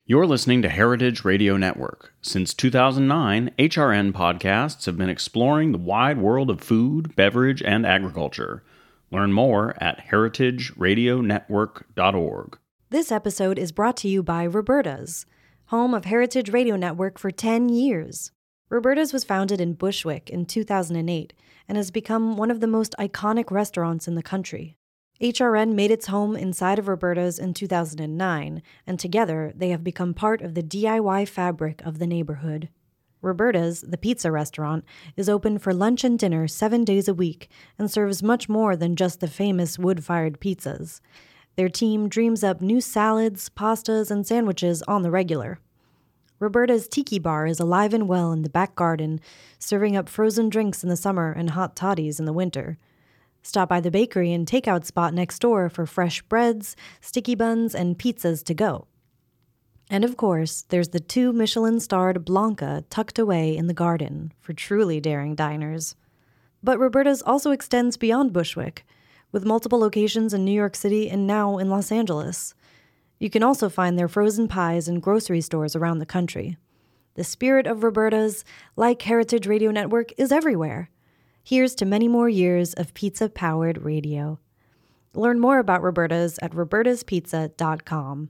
You're listening to Heritage Radio Network. Since 2009, HRN podcasts have been exploring the wide world of food, beverage, and agriculture. Learn more at heritageradionetwork.org. This episode is brought to you by Roberta's, home of Heritage Radio Network for 10 years. Roberta's was founded in Bushwick in 2008 and has become one of the most iconic restaurants in the country. HRN made its home inside of Roberta's in 2009, and together they have become part of the DIY fabric of the neighborhood. Roberta's, the pizza restaurant, is open for lunch and dinner 7 days a week and serves much more than just the famous wood-fired pizzas. Their team dreams up new salads, pastas, and sandwiches on the regular. Roberta's Tiki Bar is alive and well in the back garden, serving up frozen drinks in the summer and hot toddies in the winter. Stop by the bakery and takeout spot next door for fresh breads, sticky buns, and pizzas to go. And of course, there's the 2 Michelin-starred Blanca tucked away in the garden for truly daring diners. But Roberta's also extends beyond Bushwick, with multiple locations in New York City and now in Los Angeles. You can also find their frozen pies in grocery stores around the country. The spirit of Roberta's, like Heritage Radio Network, is everywhere. Here's to many more years of pizza-powered radio. Learn more about Roberta's at robertaspizza.com.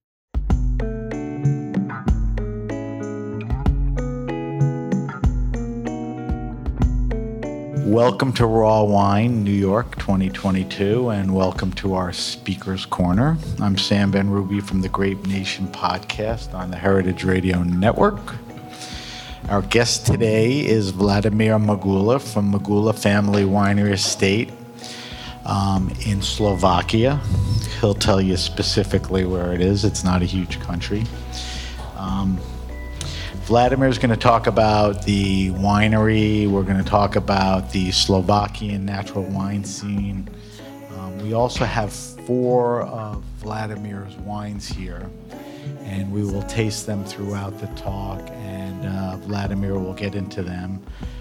Welcome to Raw Wine, New York 2022, and welcome to our Speaker's Corner. I'm Sam Benrubi from the Grape Nation podcast on the Heritage Radio Network. Our guest today is Vladimir Magula from Magula Family Winery Estate in Slovakia. He'll tell you specifically where it is. It's not a huge country. Vladimir is going to talk about the winery. We're going to talk about the Slovakian natural wine scene. We also have 4 of Vladimir's wines here, and we will taste them throughout the talk, and Vladimir will get into them.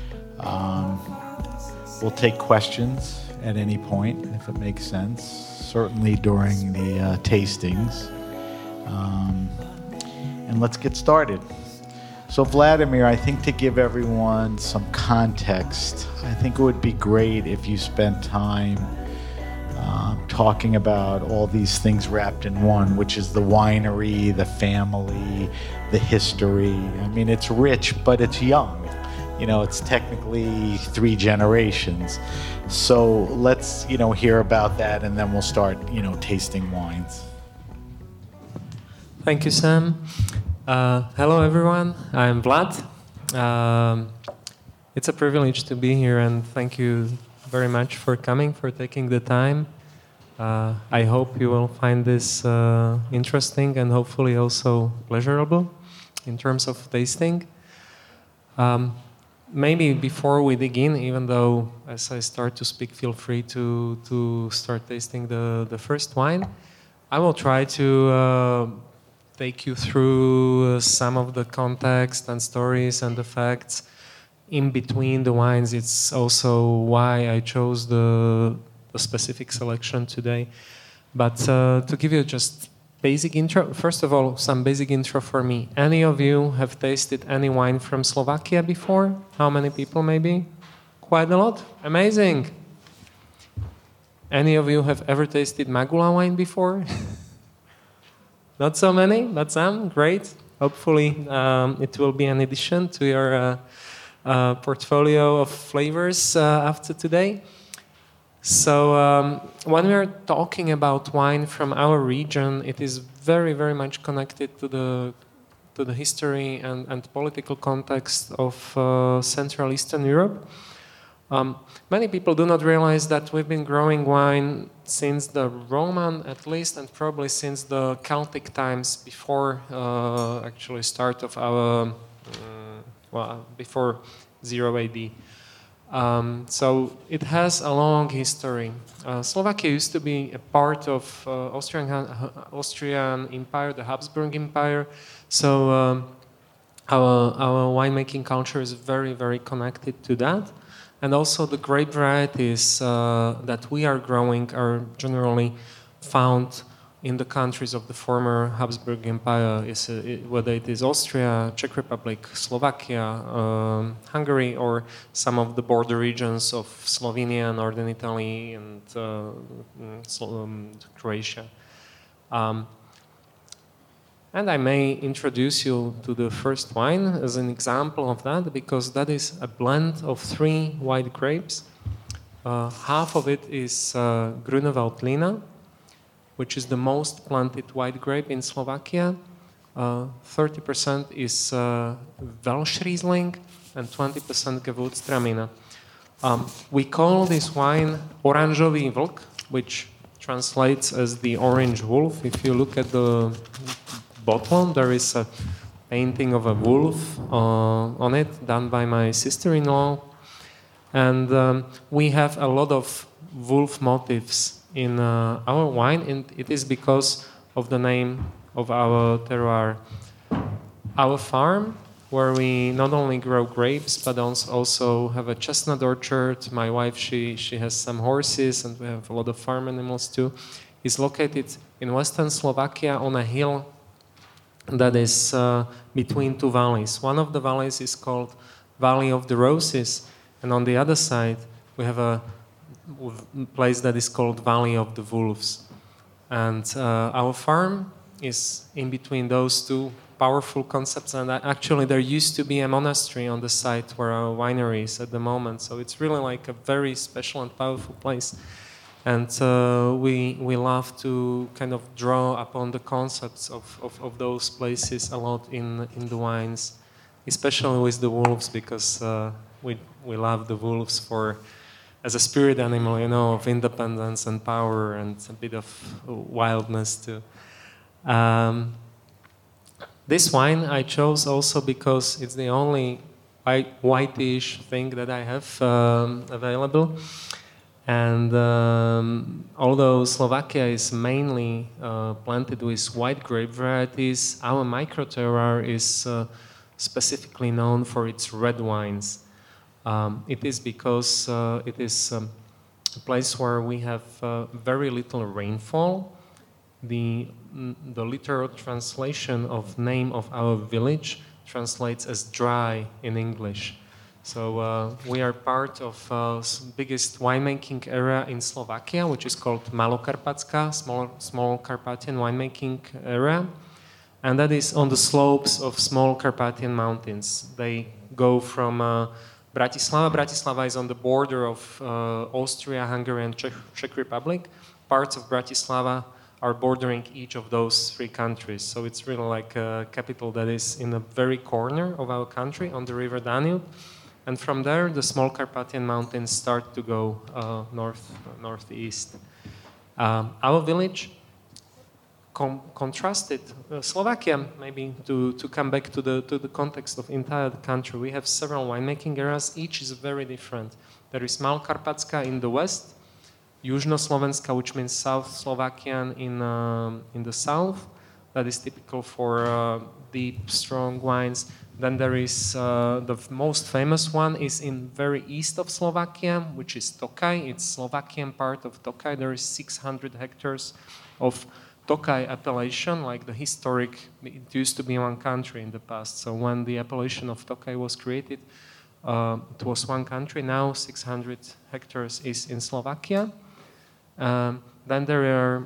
We'll take questions at any point, if it makes sense, certainly during the tastings. And let's get started. So Vladimir, I think to give everyone some context, I think it would be great if you spent time talking about all these things wrapped in one, which is the winery, the family, the history. I mean, it's rich, but it's young. You know, it's technically 3 generations. So let's, hear about that, and then we'll start, tasting wines. Thank you, Sam. Hello, everyone. I'm Vlad. It's a privilege to be here, and thank you very much for coming, for taking the time. I hope you will find this interesting and hopefully also pleasurable in terms of tasting. Maybe before we dig in, even though as I start to speak, feel free to start tasting the first wine, I will try to take you through some of the context and stories and the facts in between the wines. It's also why I chose the specific selection today. But to give you just basic intro, first of all, some basic intro for me. Any of you have tasted any wine from Slovakia before? How many people maybe? Quite a lot. Amazing. Any of you have ever tasted Magula wine before? Not so many, but some. Great. Hopefully it will be an addition to your portfolio of flavors after today. So when we are talking about wine from our region, it is very, very much connected to the history and political context of Central Eastern Europe. Many people do not realize that we've been growing wine since the Roman, at least, and probably since the Celtic times before actually start of our before 0 AD. So it has a long history. Slovakia used to be a part of Austrian Empire, the Habsburg Empire. So our winemaking culture is very, very connected to that. And also the grape varieties that we are growing are generally found in the countries of the former Habsburg Empire, whether it is Austria, Czech Republic, Slovakia, Hungary, or some of the border regions of Slovenia, Northern Italy, and Croatia. And I may introduce you to the first wine as an example of that, because that is a blend of 3 white grapes. Half of it is Grüne Veltliner, which is the most planted white grape in Slovakia. 30% is Welsh Riesling and 20% Gewürztraminer. We call this wine Oranžový vlk, which translates as the orange wolf. If you look at the bottle, there is a painting of a wolf on it, done by my sister-in-law. And we have a lot of wolf motifs in our wine, and it is because of the name of our terroir. Our farm, where we not only grow grapes, but also have a chestnut orchard. My wife, she has some horses, and we have a lot of farm animals too, is located in western Slovakia on a hill that is between 2 valleys. One of the valleys is called Valley of the Roses, and on the other side we have a place that is called Valley of the Wolves. And our farm is in between those 2 powerful concepts, and actually there used to be a monastery on the site where our winery is at the moment, so it's really like a very special and powerful place. And we love to kind of draw upon the concepts of those places a lot in the wines, especially with the wolves, because we love the wolves as a spirit animal, you know, of independence and power and a bit of wildness too. This wine I chose also because it's the only whitish thing that I have available. And although Slovakia is mainly planted with white grape varieties, our microterroir is specifically known for its red wines. It is because it is a place where we have very little rainfall. The literal translation of name of our village translates as dry in English. So we are part of biggest winemaking area in Slovakia, which is called Malokarpatská, small Carpathian winemaking area. And that is on the slopes of small Carpathian mountains. They go from Bratislava. Bratislava is on the border of Austria, Hungary, and Czech Republic. Parts of Bratislava are bordering each of those 3 countries. So it's really like a capital that is in the very corner of our country on the river Danube. And from there, the small Carpathian mountains start to go northeast. Our village contrasted Slovakia, maybe to come back to the context of entire country. We have several winemaking areas. Each is very different. There is Malokarpatská in the west, Južnoslovenska, which means South Slovakian in the south. That is typical for deep, strong wines. Then there is the most famous one is in very east of Slovakia, which is Tokaj. It's Slovakian part of Tokaj. There is 600 hectares of Tokaj appellation, like the historic. It used to be one country in the past. So when the appellation of Tokaj was created, it was one country. Now 600 hectares is in Slovakia. Then there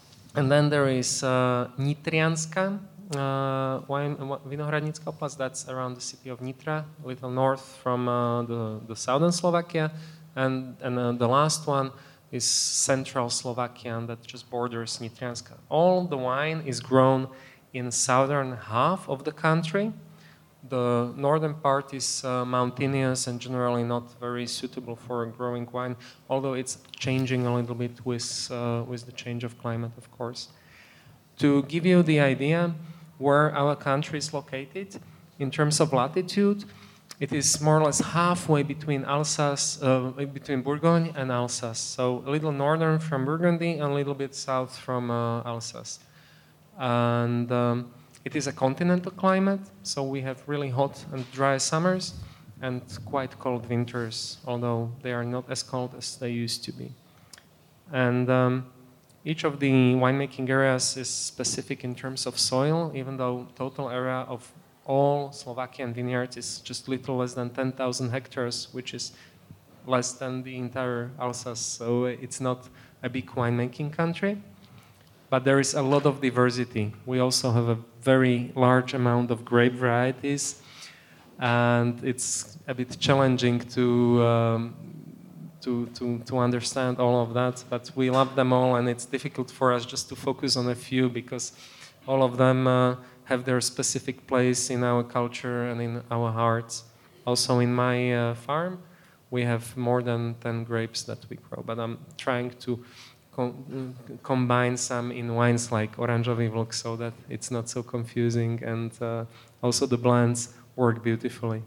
is Nitrianska Vinohradnická oblast. That's around the city of Nitra, a little north from the southern Slovakia, and the last one is central Slovakia, and that just borders Nitrianska. All the wine is grown in southern half of the country. The northern part is mountainous and generally not very suitable for growing wine, although it's changing a little bit with the change of climate, of course. To give you the idea where our country is located in terms of latitude, it is more or less halfway between Alsace, between Bourgogne and Alsace. So a little northern from Burgundy and a little bit south from Alsace. And it is a continental climate, so we have really hot and dry summers and quite cold winters, although they are not as cold as they used to be. And Each of the winemaking areas is specific in terms of soil, even though total area of all Slovakian vineyards is just little less than 10,000 hectares, which is less than the entire Alsace. So it's not a big winemaking country, but there is a lot of diversity. We also have a very large amount of grape varieties, and it's a bit challenging to understand all of that, but we love them all, and it's difficult for us just to focus on a few because all of them have their specific place in our culture and in our hearts. Also in my farm, we have more than 10 grapes that we grow, but I'm trying to combine some in wines like Oranžový vlk so that it's not so confusing, and also the blends work beautifully.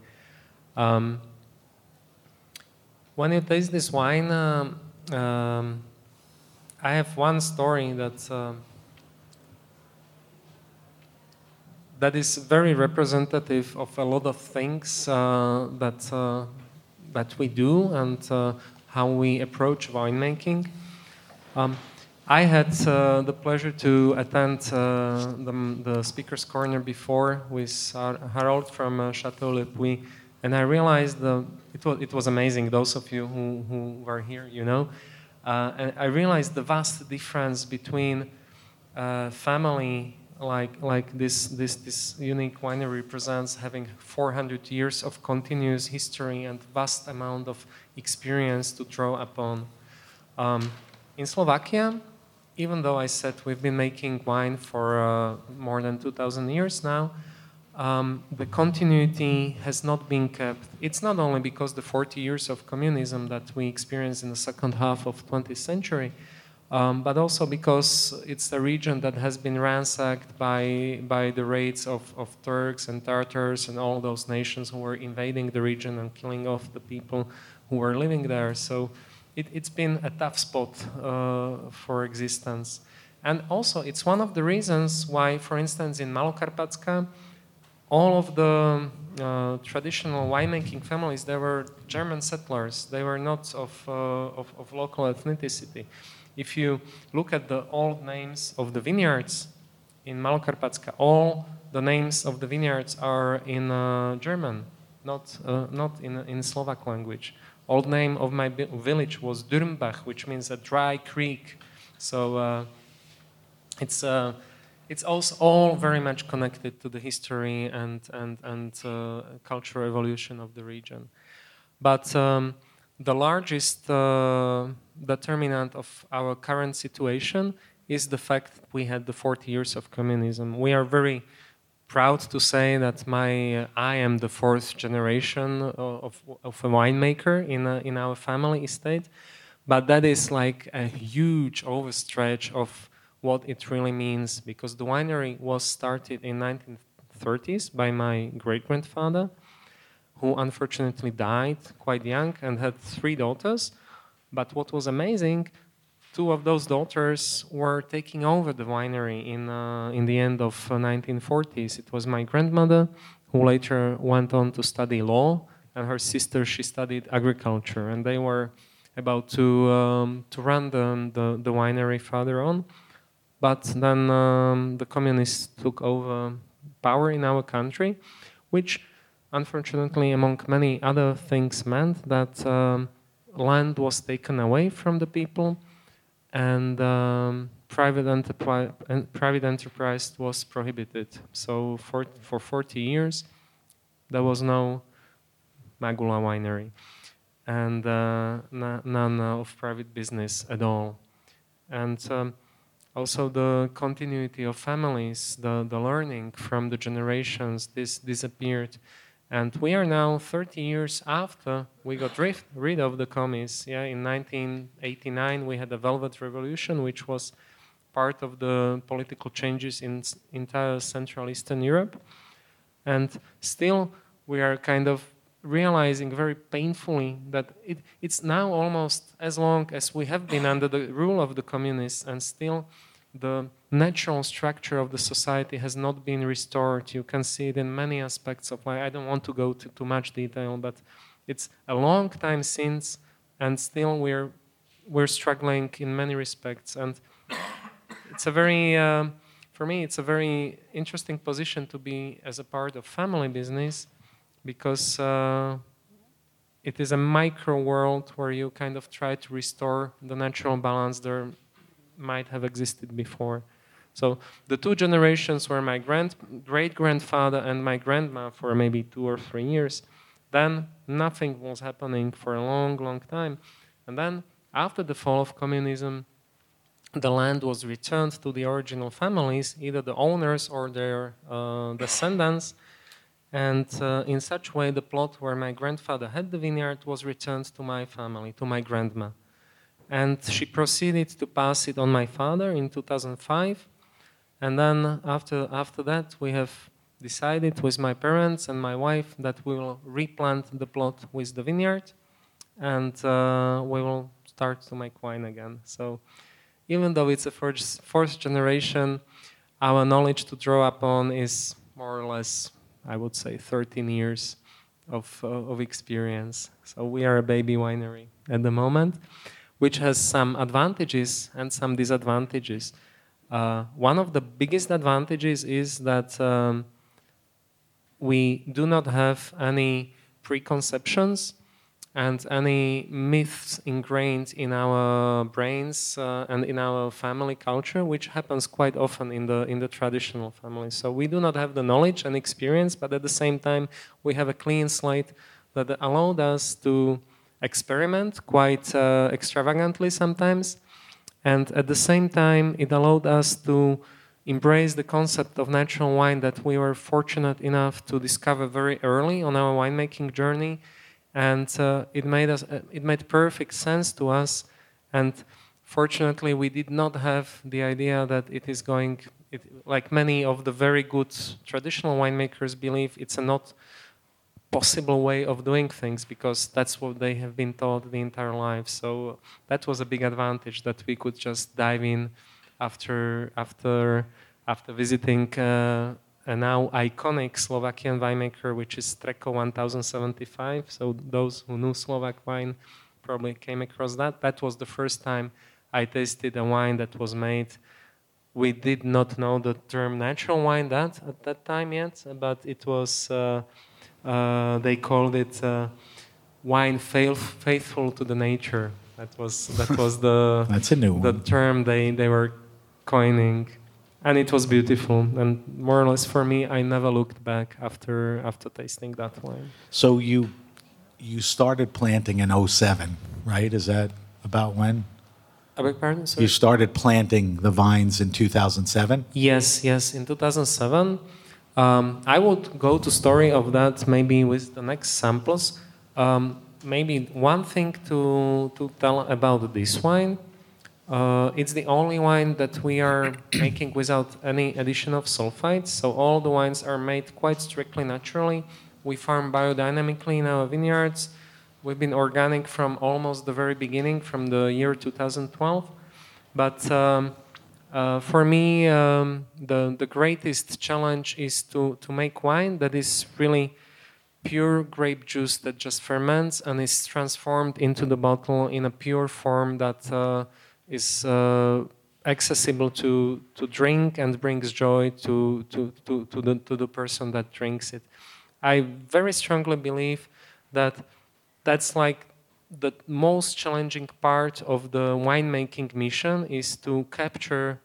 When you taste this wine, I have one story that is very representative of a lot of things that we do and how we approach winemaking. I had the pleasure to attend the Speaker's Corner before with Harold from Chateau Le Puy, and I realized it was amazing. Those of you who were here, you know. And I realized the vast difference between family like this unique winery represents, having 400 years of continuous history and vast amount of experience to draw upon. In Slovakia, even though I said we've been making wine for more than 2,000 years now, the continuity has not been kept. It's not only because the 40 years of communism that we experienced in the second half of 20th century, but also because it's a region that has been ransacked by the raids of Turks and Tartars and all those nations who were invading the region and killing off the people who were living there. So it's been a tough spot for existence. And also it's one of the reasons why, for instance, in Malokarpatska, all of the traditional winemaking families, they were German settlers. They were not of local ethnicity. If you look at the old names of the vineyards in Malokarpatska, all the names of the vineyards are in German, not in Slovak language. Old name of my village was Dürmbach, which means a dry creek. So it's also all very much connected to the history and cultural evolution of the region. But the largest determinant of our current situation is the fact that we had the 40 years of communism. We are very proud to say that I am the fourth generation of a winemaker in our family estate, but that is like a huge overstretch of what it really means, because the winery was started in 1930s by my great-grandfather, who unfortunately died quite young and had 3 daughters. But what was amazing, 2 of those daughters were taking over the winery in the end of 1940s. It was my grandmother, who later went on to study law, and her sister, she studied agriculture, and they were about to run the winery further on. But then the communists took over power in our country, which unfortunately, among many other things, meant that land was taken away from the people, and private enterprise was prohibited. So for 40 years, there was no Magula winery, and none of private business at all. And also the continuity of families, the learning from the generations, this disappeared. And we are now 30 years after we got rid of the commies. Yeah, in 1989 we had the Velvet Revolution, which was part of the political changes in entire Central Eastern Europe. And still we are kind of realizing very painfully that it's now almost as long as we have been under the rule of the communists, and still the natural structure of the society has not been restored. You can see it in many aspects of life. I don't want to go to too much detail, but it's a long time since, and still we're struggling in many respects. And it's a very, for me, it's a very interesting position to be as a part of family business, because it is a micro world where you kind of try to restore the natural balance there might have existed before. So the two generations were my great-grandfather and my grandma for maybe 2 or 3 years. Then nothing was happening for a long, long time. And then after the fall of communism, the land was returned to the original families, either the owners or their descendants. And in such way, the plot where my grandfather had the vineyard was returned to my family, to my grandma. And she proceeded to pass it on my father in 2005. And then after that, we have decided with my parents and my wife that we will replant the plot with the vineyard, and we will start to make wine again. So even though it's a fourth generation, our knowledge to draw upon is more or less, I would say, 13 years of experience. So we are a baby winery at the moment, which has some advantages and some disadvantages. One of the biggest advantages is that we do not have any preconceptions and any myths ingrained in our brains and in our family culture, which happens quite often in the traditional family. So we do not have the knowledge and experience, but at the same time, we have a clean slate that allowed us to experiment quite extravagantly sometimes. And at the same time, it allowed us to embrace the concept of natural wine that we were fortunate enough to discover very early on our winemaking journey. And it made perfect sense to us. And fortunately, we did not have the idea that it is going, like many of the very good traditional winemakers believe, it's a not possible way of doing things, because that's what they have been taught the entire life. So that was a big advantage, that we could just dive in after visiting a now iconic Slovakian winemaker, which is Streko 1075. So those who knew Slovak wine probably came across that. That was the first time I tasted a wine that was made. We did not know the term natural wine at that time yet, but it was they called it wine faithful to the nature. That was the That's a new the one. term they were coining, and it was beautiful. And more or less for me, I never looked back after tasting that wine. So you started planting in 07, right? Is that about when? I beg pardon? Sorry? You started planting the vines in 2007? Yes, in 2007. I would go to story of that maybe with the next samples. Maybe one thing to tell about this wine. It's the only wine that we are making without any addition of sulfites. So all the wines are made quite strictly naturally. We farm biodynamically in our vineyards. We've been organic from almost the very beginning, from the year 2012. But for me, the greatest challenge is to make wine that is really pure grape juice that just ferments and is transformed into the bottle in a pure form that is accessible to drink and brings joy to the person that drinks it. I very strongly believe that that's like the most challenging part of the winemaking mission, is to capture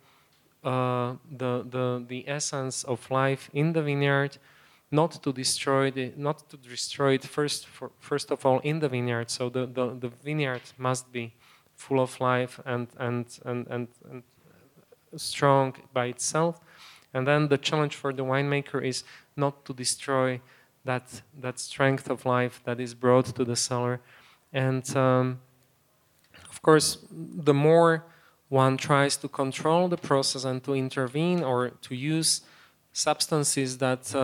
the essence of life in the vineyard, not to destroy it first of all in the vineyard. So the vineyard must be full of life and strong by itself. And then the challenge for the winemaker is not to destroy that strength of life that is brought to the cellar. And of course, the more one tries to control the process and to intervene or to use substances that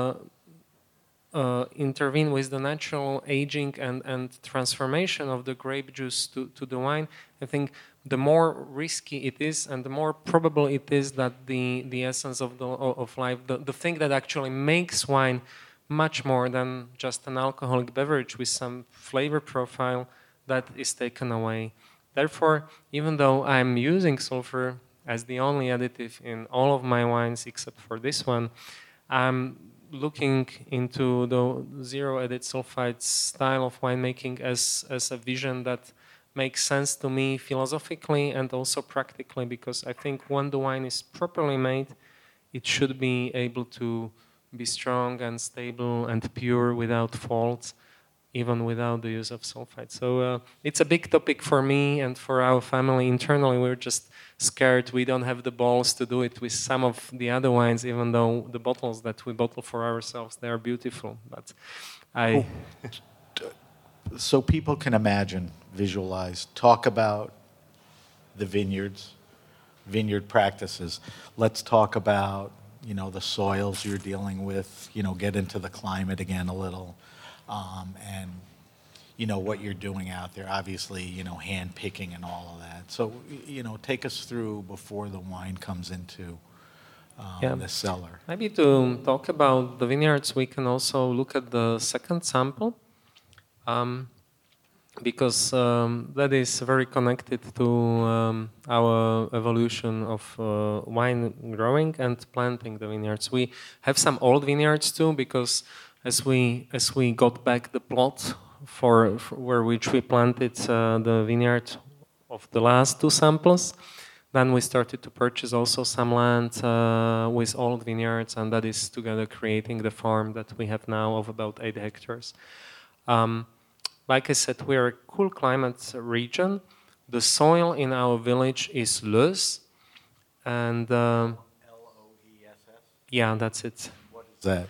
intervene with the natural aging and transformation of the grape juice to the wine, I think the more risky it is and the more probable it is that the essence of life, the thing that actually makes wine much more than just an alcoholic beverage with some flavor profile, that is taken away. Therefore, even though I'm using sulfur as the only additive in all of my wines except for this one, I'm looking into the zero added sulfide style of winemaking as a vision that makes sense to me philosophically and also practically, because I think when the wine is properly made, it should be able to be strong and stable and pure without faults, even without the use of sulfite. So it's a big topic for me and for our family. Internally, we're just scared we don't have the balls to do it with some of the other wines, even though the bottles that we bottle for ourselves, they are beautiful. But So people can imagine, visualize, talk about the vineyards, vineyard practices. Let's talk about, the soils you're dealing with, get into the climate again a little, and, what you're doing out there. Obviously, hand picking and all of that. So, take us through before the wine comes into the cellar. Maybe to talk about the vineyards, we can also look at the second sample. Because that is very connected to our evolution of wine growing and planting the vineyards. We have some old vineyards too, because as we got back the plot for which we planted the vineyard of the last two samples, then we started to purchase also some land with old vineyards, and that is together creating the farm that we have now of about 8 hectares. Like I said, we are a cool climate region. The soil in our village is loess, and Loess? yeah, that's it. What is that?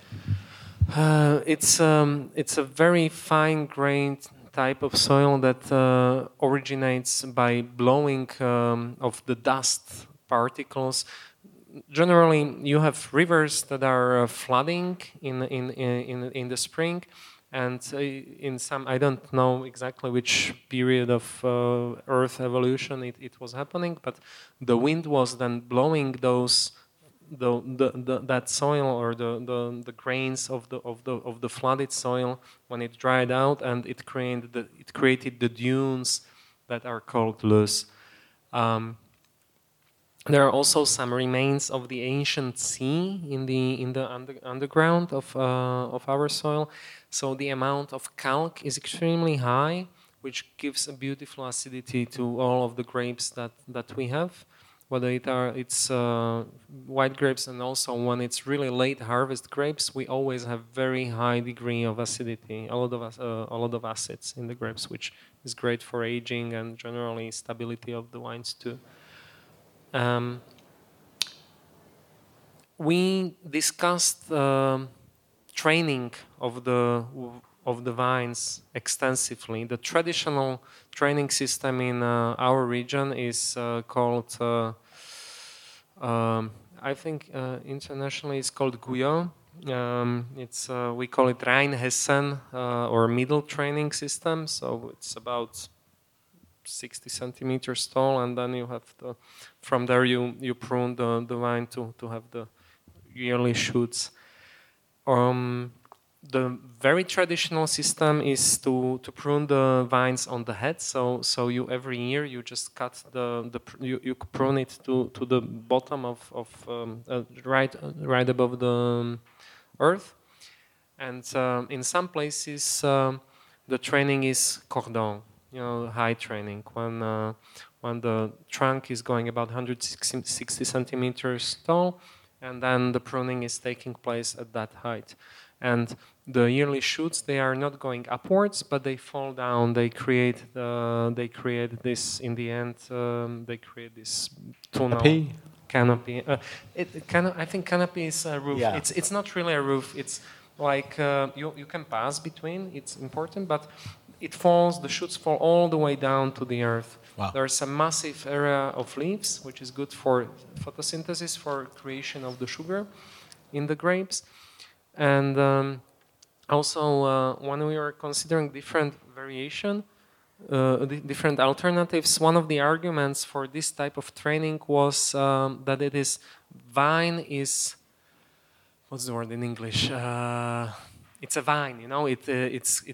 It's a very fine-grained type of soil that originates by blowing of the dust particles. Generally, you have rivers that are flooding in the spring. And in some, I don't know exactly which period of Earth evolution it was happening, but the wind was then blowing those that soil or the grains of the flooded soil when it dried out, and it created the dunes that are called loess. There are also some remains of the ancient sea in the underground of our soil. So the amount of calc is extremely high, which gives a beautiful acidity to all of the grapes that we have, whether it's white grapes, and also when it's really late harvest grapes, we always have very high degree of acidity, a lot of acids in the grapes, which is great for aging and generally stability of the wines too. We discussed training of the vines extensively. The traditional training system in our region is called, I think internationally it's called Guyot. We call it Rheinhessen or middle training system. So it's about 60 centimeters tall, and then you have from there you prune the vine to have the yearly shoots. The very traditional system is to prune the vines on the head. So you every year you just cut you prune it to the bottom of right above the earth, and in some places the training is cordon. High training, when the trunk is going about 160 centimeters tall, and then the pruning is taking place at that height. And the yearly shoots, they are not going upwards, but they fall down. They create this in the end. They create this tunnel canopy. I think canopy is a roof. Yeah. It's not really a roof. It's like you can pass between. It's important, but the shoots fall all the way down to the earth. Wow. There's a massive area of leaves, which is good for photosynthesis, for creation of the sugar in the grapes. And also, when we were considering different different alternatives, one of the arguments for this type of training was that vine is, what's the word in English? It's a vine,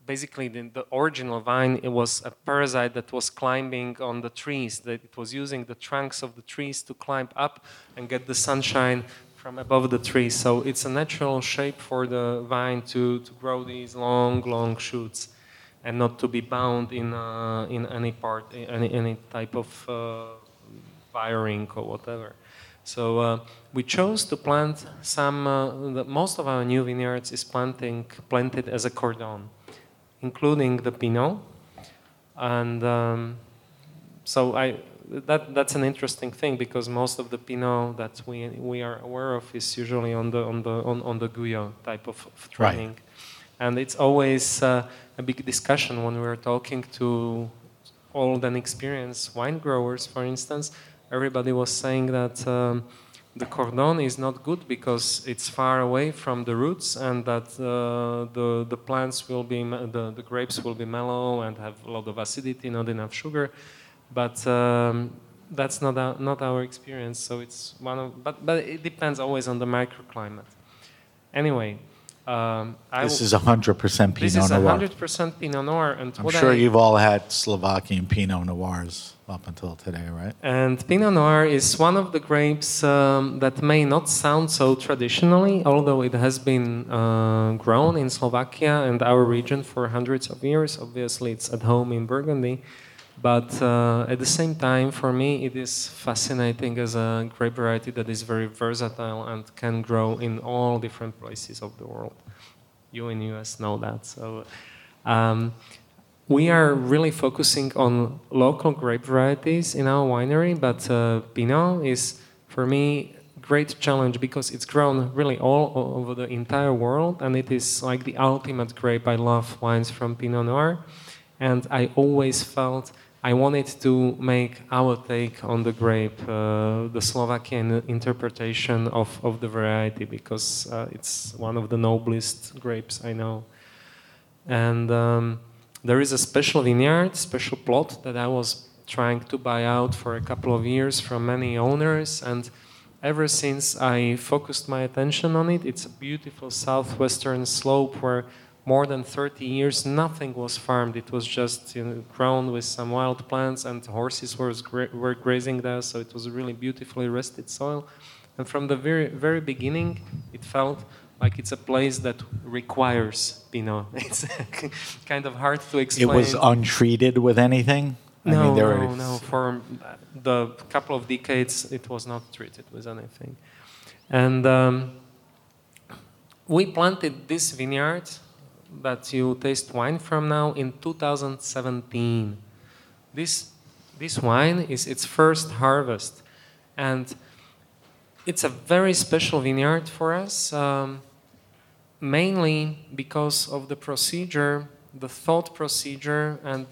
basically the original vine, it was a parasite that was climbing on the trees, that it was using the trunks of the trees to climb up and get the sunshine from above the trees. So it's a natural shape for the vine to grow these long shoots and not to be bound in any part, any type of wiring or whatever. So we chose to plant most of our new vineyards is planted as a cordon, including the Pinot. And so that's an interesting thing, because most of the Pinot that we are aware of is usually on the Guyot type of training. Right. And it's always a big discussion when we're talking to old and experienced wine growers, for instance. Everybody was saying that the cordon is not good because it's far away from the roots, and that the plants will be, the grapes will be mellow and have a lot of acidity, not enough sugar. But that's not our experience. So it's but it depends always on the microclimate. Anyway. This is 100% Pinot Noir. This is 100% Pinot Noir. And I'm sure you've all had Slovakian Pinot Noirs up until today, right? And Pinot Noir is one of the grapes that may not sound so traditionally, although it has been grown in Slovakia and our region for hundreds of years. Obviously, it's at home in Burgundy. But at the same time, for me, it is fascinating as a grape variety that is very versatile and can grow in all different places of the world. You in the US know that. So we are really focusing on local grape varieties in our winery, but Pinot is, for me, a great challenge because it's grown really all over the entire world, and it is like the ultimate grape. I love wines from Pinot Noir, and I always felt I wanted to make our take on the grape, the Slovakian interpretation of the variety, because it's one of the noblest grapes I know. And there is a special vineyard, special plot that I was trying to buy out for a couple of years from many owners, and ever since I focused my attention on it, it's a beautiful southwestern slope where more than 30 years, nothing was farmed. It was just grown with some wild plants, and horses were grazing there, so it was a really beautifully rested soil. And from the very beginning, it felt like it's a place that requires Pinot. It's kind of hard to explain. It was untreated with anything? No. For the couple of decades, it was not treated with anything. And we planted this vineyard that you taste wine from now in 2017. This wine is its first harvest, and it's a very special vineyard for us, mainly because of the procedure, the thought procedure, and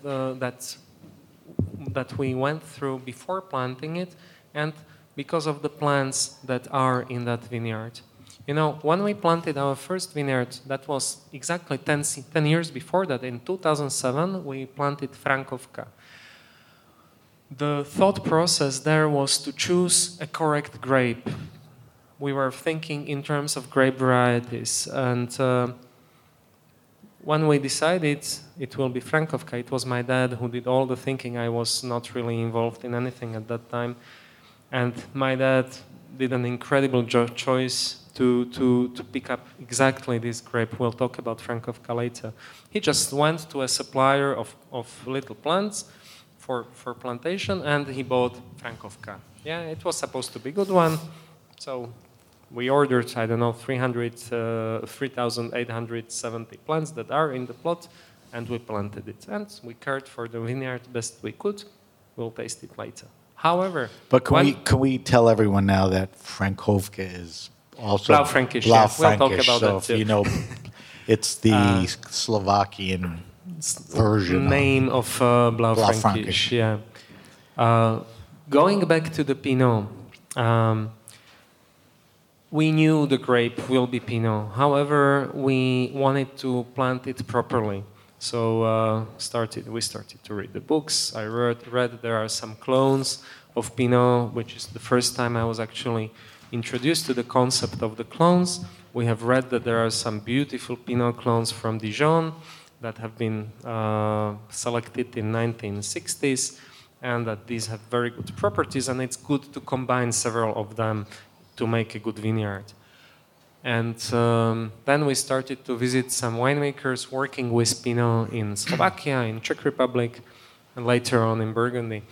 that we went through before planting it, and because of the plants that are in that vineyard. You know, when we planted our first vineyard, that was exactly 10 years before that. In 2007, we planted Frankovka. The thought process there was to choose a correct grape. We were thinking in terms of grape varieties. And when we decided it will be Frankovka, it was my dad who did all the thinking. I was not really involved in anything at that time. And my dad did an incredible choice to pick up exactly this grape. We'll talk about Frankovka later. He just went to a supplier of little plants for plantation, and he bought Frankovka. Yeah, it was supposed to be a good one. So we ordered, 3,870 plants that are in the plot, and we planted it. And we cared for the vineyard best we could. We'll taste it later. However, but can we tell everyone now that Frankovka is also Blaufränkisch. We'll talk about so that too. If you know, it's the Slovakian version name of Blaufränkisch. Yeah. Going back to the Pinot, we knew the grape will be Pinot. However, we wanted to plant it properly. So we started to read the books. I read there are some clones of Pinot, which is the first time I was actually introduced to the concept of the clones. We have read that there are some beautiful Pinot clones from Dijon, that have been selected in 1960s, and that these have very good properties, and it's good to combine several of them to make a good vineyard. And then we started to visit some winemakers working with Pinot in Slovakia, in Czech Republic, and later on in Burgundy.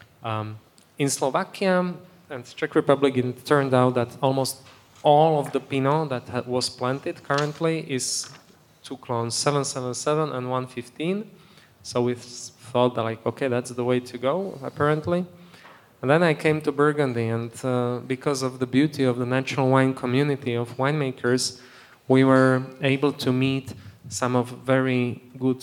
In Slovakia and Czech Republic, it turned out that almost all of the Pinot that was planted currently is two clones, 777 and 115. So we thought that, like, okay, that's the way to go, apparently. And then I came to Burgundy, and because of the beauty of the natural wine community of winemakers, we were able to meet some of very good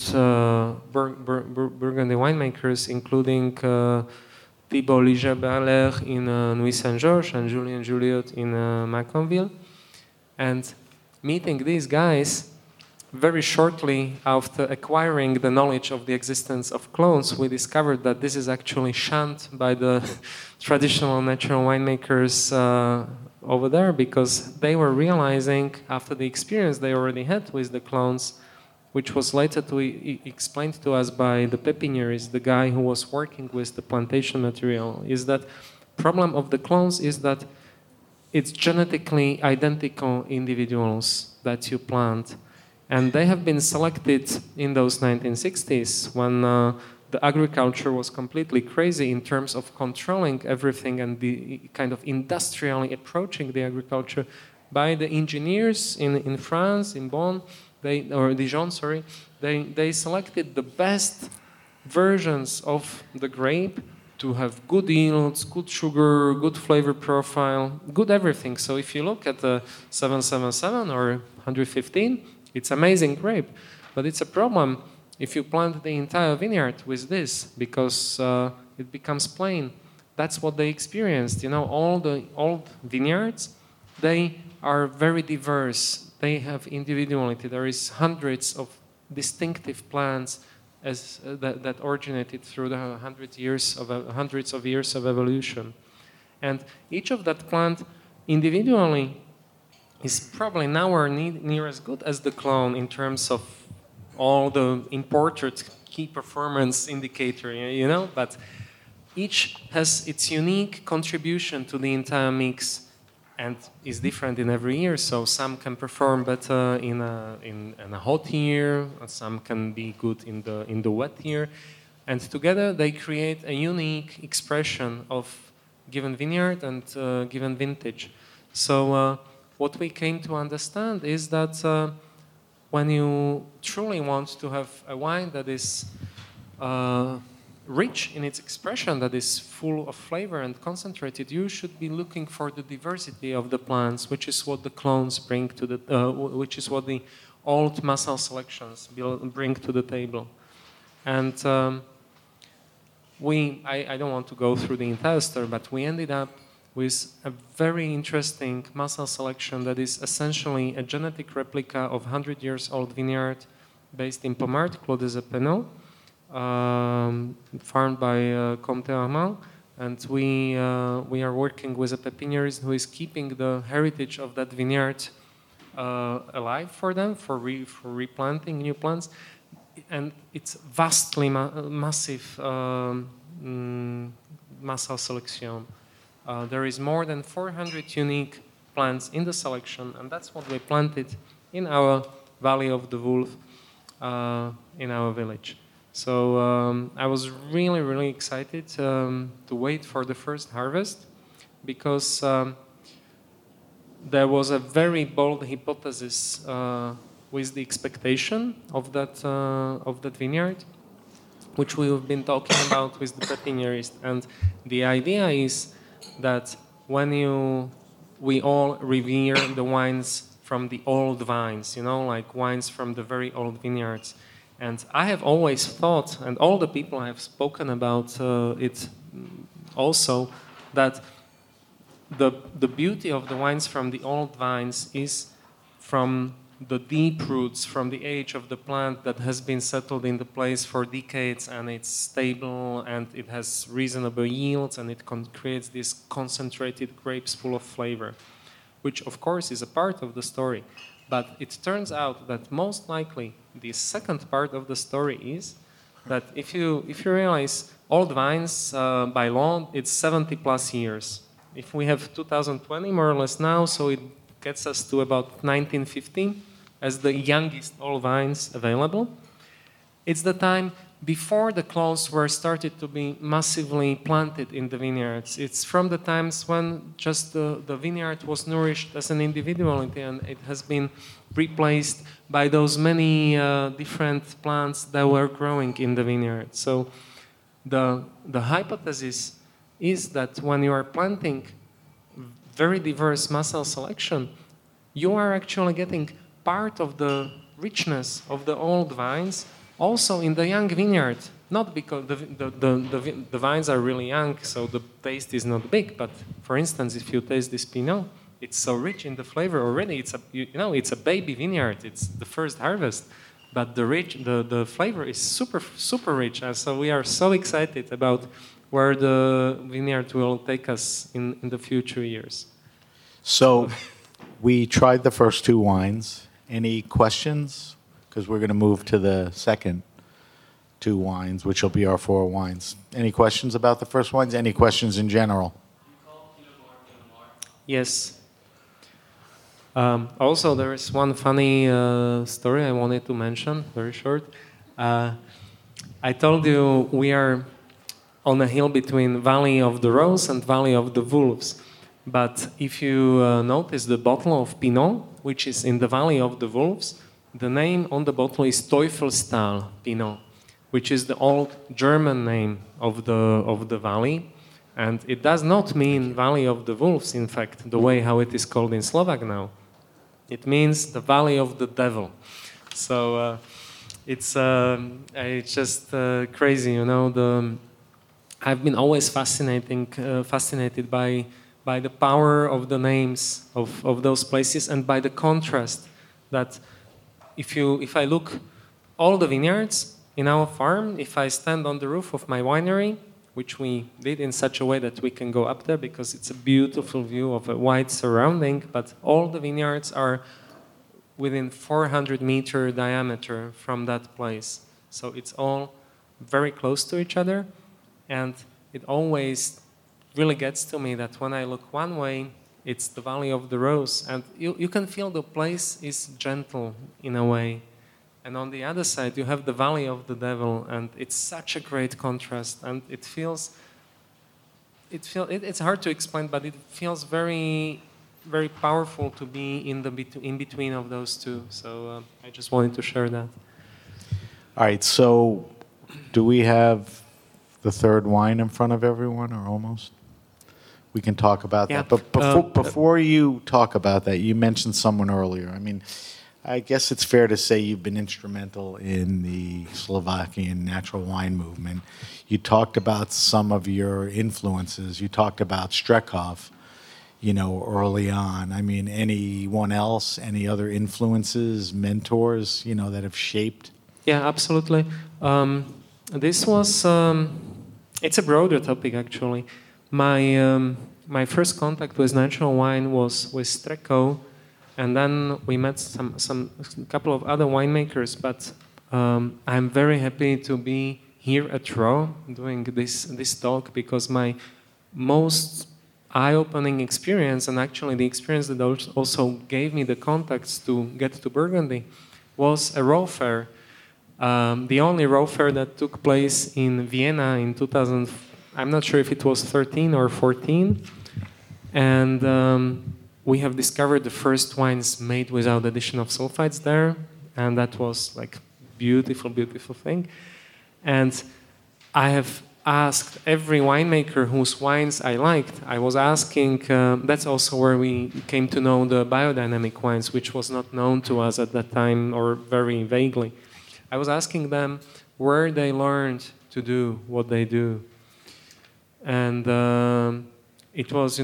Burgundy winemakers, including Thibault Liger-Berler in Nuit Saint-Georges and Julien Juliot in Maconville. And meeting these guys, very shortly after acquiring the knowledge of the existence of clones, we discovered that this is actually shunned by the traditional natural winemakers over there, because they were realizing, after the experience they already had with the clones, which was later explained to us by the pépiniériste, the guy who was working with the plantation material, is that problem of the clones is that it's genetically identical individuals that you plant. And they have been selected in those 1960s when the agriculture was completely crazy in terms of controlling everything and the kind of industrially approaching the agriculture by the engineers in France, in Bonn, or Dijon, sorry. They selected the best versions of the grape to have good yields, good sugar, good flavor profile, good everything. So if you look at the 777 or 115, it's amazing grape, but it's a problem if you plant the entire vineyard with this, because it becomes plain. That's what they experienced. You know, all the old vineyards, they are very diverse. They have individuality. There is hundreds of distinctive plants that originated through the hundreds of years of evolution, and each of that plant individually is probably nowhere near as good as the clone in terms of all the imported key performance indicator, you know, but each has its unique contribution to the entire mix and is different in every year. So some can perform better in a hot year, some can be good in the wet year, and together they create a unique expression of given vineyard and given vintage. So what we came to understand is that when you truly want to have a wine that is rich in its expression, that is full of flavor and concentrated, you should be looking for the diversity of the plants, which is what the clones bring to the, which is what the old muscle selections bring to the table. And I don't want to go through the entire story, but we ended up with a very interesting muscle selection that is essentially a genetic replica of 100 years old vineyard based in Pommard, Clos des Epinaux, farmed by Comte Armand. And we are working with a pépiniériste who is keeping the heritage of that vineyard alive for them, for replanting new plants. And it's vastly massive muscle selection. There is more than 400 unique plants in the selection, and that's what we planted in our Valley of the Wolf, in our village. So I was really, really excited to wait for the first harvest, because there was a very bold hypothesis with the expectation of that vineyard, which we have been talking about with the pépiniériste. And the idea is that when we all revere the wines from the old vines, you know, like wines from the very old vineyards. And I have always thought, and all the people I have spoken about it also, that the beauty of the wines from the old vines is from the deep roots, from the age of the plant that has been settled in the place for decades, and it's stable and it has reasonable yields, and it creates these concentrated grapes full of flavor, which of course is a part of the story. But it turns out that most likely the second part of the story is that if you realize old vines by law it's 70 plus years. If we have 2020 more or less now, so it gets us to about 1915 as the youngest old vines available. It's the time before the clones were started to be massively planted in the vineyards. It's from the times when just the vineyard was nourished as an individuality, and it has been replaced by those many different plants that were growing in the vineyard. So the hypothesis is that when you are planting very diverse muscle selection, you are actually getting part of the richness of the old vines also in the young vineyard. Not because the vines are really young, so the taste is not big. But for instance, if you taste this Pinot, it's so rich in the flavor already. It's a baby vineyard. It's the first harvest, but the flavor is super rich. And so we are so excited about where the vineyard will take us in the future years. So we tried the first two wines. Any questions? Because we're going to move to the second two wines, which will be our four wines. Any questions about the first wines? Any questions in general? Yes. Also, there is one funny story I wanted to mention, very short. I told you we are on a hill between Valley of the Rose and Valley of the Wolves. But if you notice the bottle of Pinot, which is in the Valley of the Wolves, the name on the bottle is Teufelstal Pinot, which is the old German name of the valley. And it does not mean Valley of the Wolves, in fact, the way how it is called in Slovak now. It means the Valley of the Devil. So it's just crazy, you know. I've been always fascinated by the power of the names of those places and by the contrast that if I look all the vineyards in our farm, if I stand on the roof of my winery, which we did in such a way that we can go up there because it's a beautiful view of a wide surrounding, but all the vineyards are within 400-meter diameter from that place. So it's all very close to each other, and it always really gets to me that when I look one way, it's the Valley of the Rose, and you can feel the place is gentle in a way. And on the other side, you have the Valley of the Devil, and it's such a great contrast, and it's hard to explain, but it feels very, very powerful to be in between of those two. So I just wanted to share that. All right, so do we have the third wine in front of everyone, or almost? We can talk about that. But before you talk about that, you mentioned someone earlier. I mean, I guess it's fair to say you've been instrumental in the Slovakian natural wine movement. You talked about some of your influences. You talked about Strekov, early on. I mean, anyone else, any other influences, mentors, that have shaped? Yeah, absolutely. This was, it's a broader topic, actually. My first contact with natural wine was with Streko, and then we met some couple of other winemakers. But I'm very happy to be here at RAW doing this talk, because my most eye-opening experience, and actually the experience that also gave me the contacts to get to Burgundy, was a RAW fair. The only RAW fair that took place in Vienna in 2000. I'm not sure if it was 13 or 14. And we have discovered the first wines made without addition of sulfites there. And that was like beautiful, beautiful thing. And I have asked every winemaker whose wines I liked. I was asking, that's also where we came to know the biodynamic wines, which was not known to us at that time, or very vaguely. I was asking them where they learned to do what they do. And it was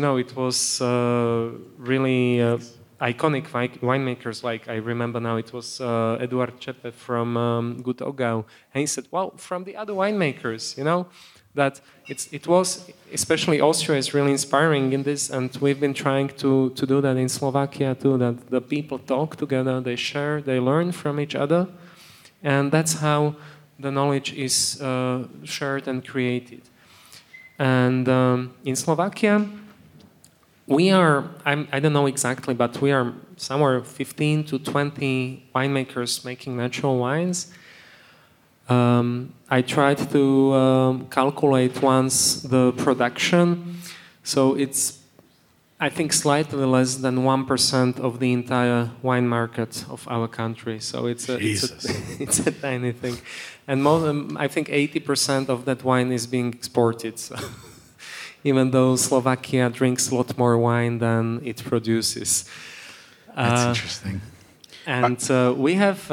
really iconic winemakers. Like, I remember now, it was Eduard Čepe from Gut Ogau. And he said, well, from the other winemakers, that it was, especially Austria is really inspiring in this, and we've been trying to do that in Slovakia too, that the people talk together, they share, they learn from each other, and that's how the knowledge is shared and created. And in Slovakia, we are, I don't know exactly, but we are somewhere 15 to 20 winemakers making natural wines. I tried to calculate once the production. So it's, I think, slightly less than 1% of the entire wine market of our country. So it's a tiny thing. And I think 80% of that wine is being exported. So even though Slovakia drinks a lot more wine than it produces. That's interesting. And we have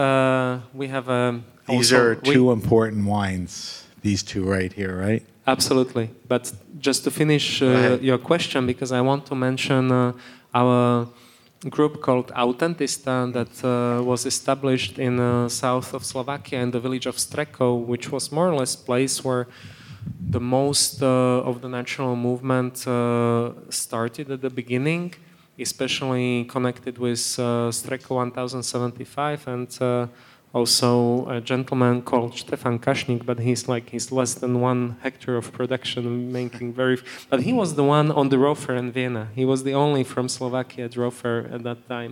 these are two important wines, these two right here, right? Absolutely. But just to finish your question, because I want to mention our group called Autentista that was established in south of Slovakia in the village of Streko, which was more or less place where the most of the natural movement started at the beginning, especially connected with Streko 1075 and also a gentleman called Stefan Kašník, but he's less than 1 hectare of production, making but he was the one on the Rofer in Vienna. He was the only from Slovakia at Rofer at that time.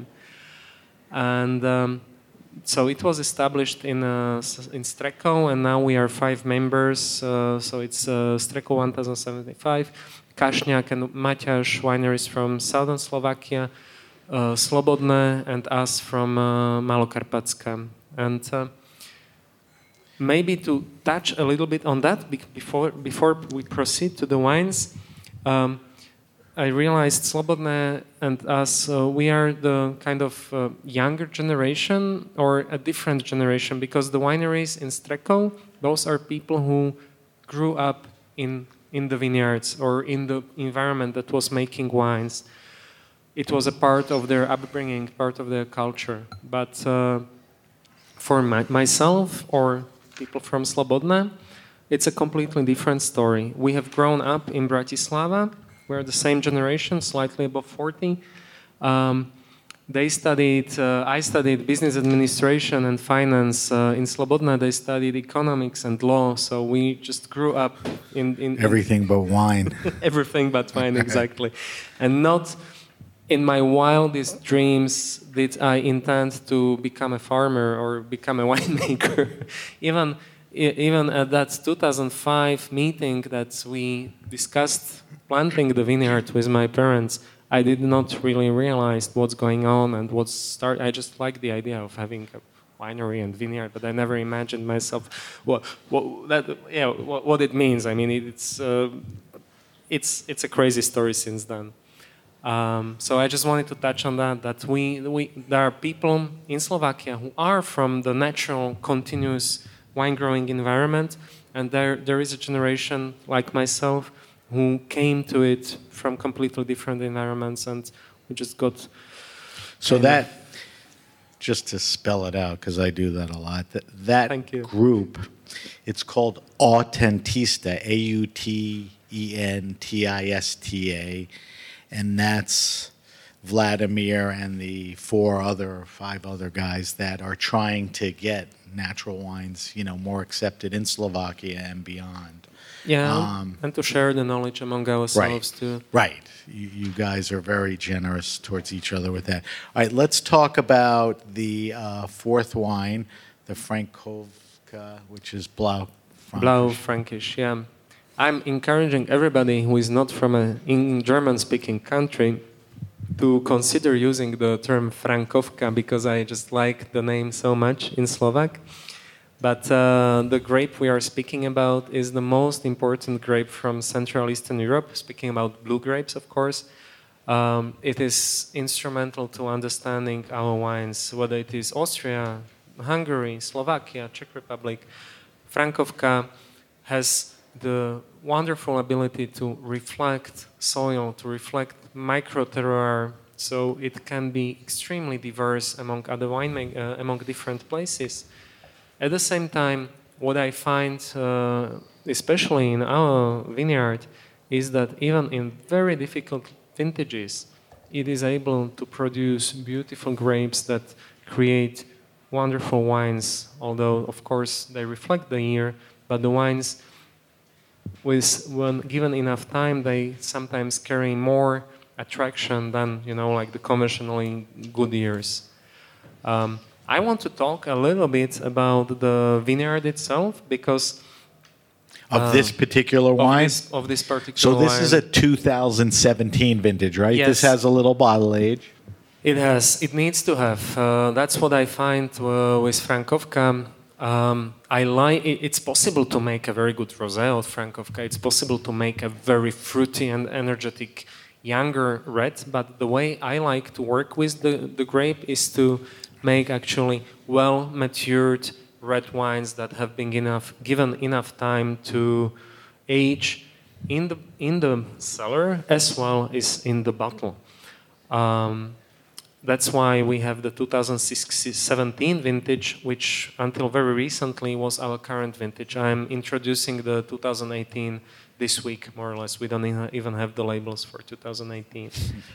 And so it was established in Streko, and now we are 5 members. So it's Streko 1075, Kašňák and Maťaš wineries from southern Slovakia, Slobodné, and us from Malokarpatska. And maybe to touch a little bit on that before we proceed to the wines, I realized Slobodné and us, we are the kind of younger generation or a different generation, because the wineries in Streko, those are people who grew up in the vineyards or in the environment that was making wines. It was a part of their upbringing, part of their culture. But for myself or people from Slobodné, it's a completely different story. We have grown up in Bratislava. We're the same generation, slightly above 40. I studied business administration and finance. In Slobodné, they studied economics and law. So we just grew up in everything but wine. Everything but wine, exactly. And not in my wildest dreams did I intend to become a farmer or become a winemaker. Even at that 2005 meeting that we discussed planting the vineyard with my parents, I did not really realize what's going on and I just liked the idea of having a winery and vineyard, but I never imagined myself what it means. I mean, it's a crazy story since then. So I just wanted to touch on that there are people in Slovakia who are from the natural, continuous wine growing environment, and there is a generation like myself who came to it from completely different environments, and we just got... So that, just to spell it out, because I do that a lot, that group, it's called Autentista, Autentista, and that's Vladimir and the 5 other guys that are trying to get natural wines, more accepted in Slovakia and beyond. Yeah, and to share the knowledge among ourselves too. Right. You guys are very generous towards each other with that. All right, let's talk about the 4th wine, the Frankovka, which is Blau Frankish. Blau Frankish, yeah. I'm encouraging everybody who is not from a German-speaking country to consider using the term Frankovka, because I just like the name so much in Slovak. But the grape we are speaking about is the most important grape from Central Eastern Europe, speaking about blue grapes, of course. It is instrumental to understanding our wines, whether it is Austria, Hungary, Slovakia, Czech Republic. Frankovka has the wonderful ability to reflect soil, to reflect microterroir, so it can be extremely diverse among among different places. At the same time, what I find especially in our vineyard, is that even in very difficult vintages, it is able to produce beautiful grapes that create wonderful wines, although, of course, they reflect the year, but the wines, when given enough time, they sometimes carry more attraction than, like the conventionally good years. I want to talk a little bit about the vineyard itself because of this particular wine? Of this particular So this wine. is a 2017 vintage, right? Yes. This has a little bottle age. It has. It needs to have. That's what I find with Frankowka. I like. It's possible to make a very good rosé out of Frankowka. It's possible to make a very fruity and energetic younger red. But the way I like to work with the grape is to make actually well matured red wines that have been given enough time to age in the cellar as well as in the bottle. That's why we have the 2017 vintage, which until very recently was our current vintage. I'm introducing the 2018 this week, more or less. We don't even have the labels for 2018.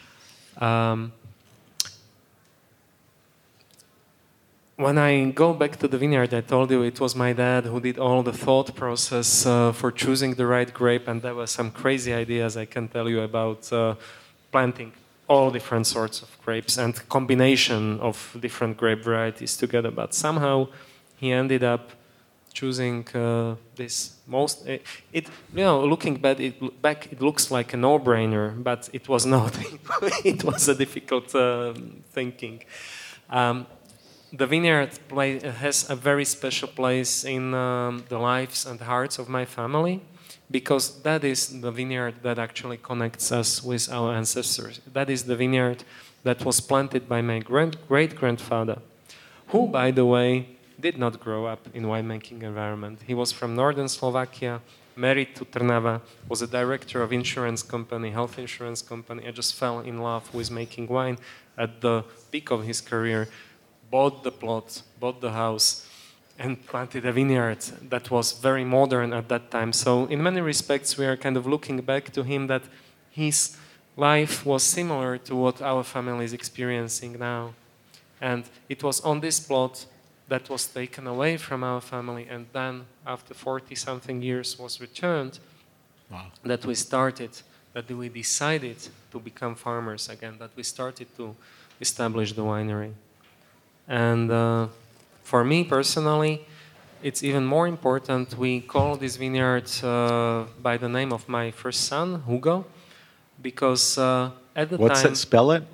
When I go back to the vineyard, I told you it was my dad who did all the thought process for choosing the right grape, and there were some crazy ideas I can tell you about planting all different sorts of grapes and combination of different grape varieties together. But somehow he ended up choosing this most. Looking back, it looks like a no-brainer, but it was not. It was a difficult thinking. The vineyard has a very special place in the lives and hearts of my family, because that is the vineyard that actually connects us with our ancestors. That is the vineyard that was planted by my great-grandfather, who, by the way, did not grow up in winemaking environment. He was from northern Slovakia, married to Trnava, was a director of insurance company, health insurance company. I just fell in love with making wine at the peak of his career. Bought the plot, bought the house, and planted a vineyard that was very modern at that time. So in many respects, we are kind of looking back to him that his life was similar to what our family is experiencing now. And it was on this plot that was taken away from our family, and then after 40-something years was returned, that we decided to become farmers again, that we started to establish the winery. And for me personally, it's even more important. We call this vineyard by the name of my first son, Hugo, because at the What's time... that? Spell it?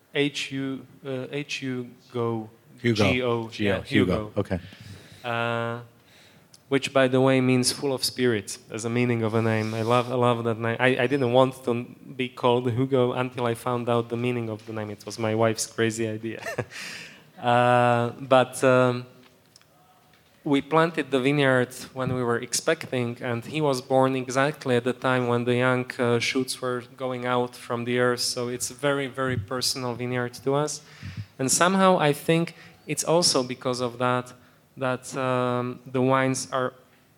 H-U-G-O. Hugo. Yeah, Hugo. Okay. Which, by the way, means full of spirit as a meaning of a name. I love that name. I didn't want to be called Hugo until I found out the meaning of the name. It was my wife's crazy idea. But we planted the vineyard when we were expecting, and he was born exactly at the time when the young shoots were going out from the earth. So it's a very, very personal vineyard to us. And somehow I think it's also because of that the wines are